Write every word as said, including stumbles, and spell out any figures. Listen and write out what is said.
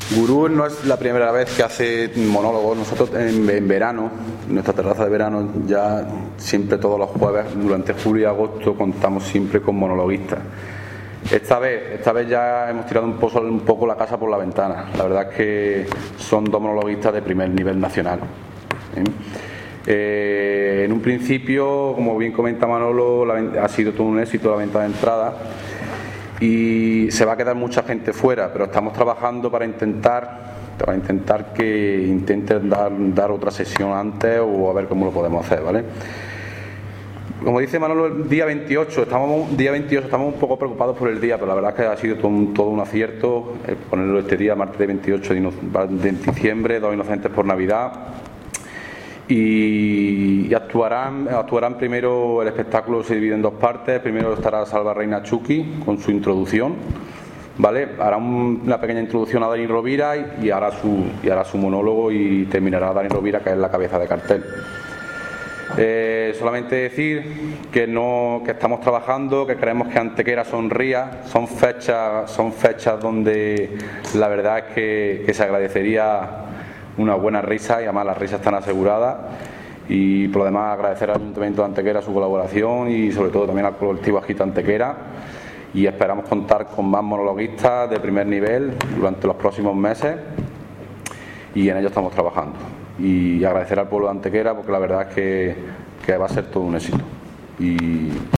Gurú no es la primera vez que hace monólogos. Nosotros en, en verano, en nuestra terraza de verano, ya siempre todos los jueves, durante julio y agosto, contamos siempre con monologuistas. Esta vez, esta vez ya hemos tirado un poco, un poco la casa por la ventana. La verdad es que son dos monologuistas de primer nivel nacional. ¿Eh? Eh, en un principio, como bien comenta Manolo, la, ha sido todo un éxito la venta de entradas y se va a quedar mucha gente fuera, pero estamos trabajando para intentar para intentar que intenten dar, dar otra sesión antes o a ver cómo lo podemos hacer, ¿vale? Como dice Manolo, el día veintiocho, estamos, día veintiocho, estamos un poco preocupados por el día, pero la verdad es que ha sido todo un, todo un acierto eh, ponerlo este día, martes de veintiocho de, de diciembre, Dos Inocentes por Navidad. Y, y actuarán, actuarán primero, el espectáculo se divide en dos partes. Primero estará Salva Reina Chucky con su introducción, ¿vale? Hará un, una pequeña introducción a Dani Rovira y, y, hará su, y hará su monólogo y terminará Dani Rovira, que es la cabeza de cartel. Eh, solamente decir que no, que estamos trabajando, que creemos que Antequera sonría. Son fechas, son fechas donde la verdad es que, que se agradecería una buena risa, y además las risas están aseguradas. Y por lo demás agradecer al Ayuntamiento de Antequera su colaboración y sobre todo también al colectivo Agita Antequera, y esperamos contar con más monologuistas de primer nivel durante los próximos meses y en ello estamos trabajando. Y agradecer al pueblo de Antequera porque la verdad es que, que va a ser todo un éxito. Y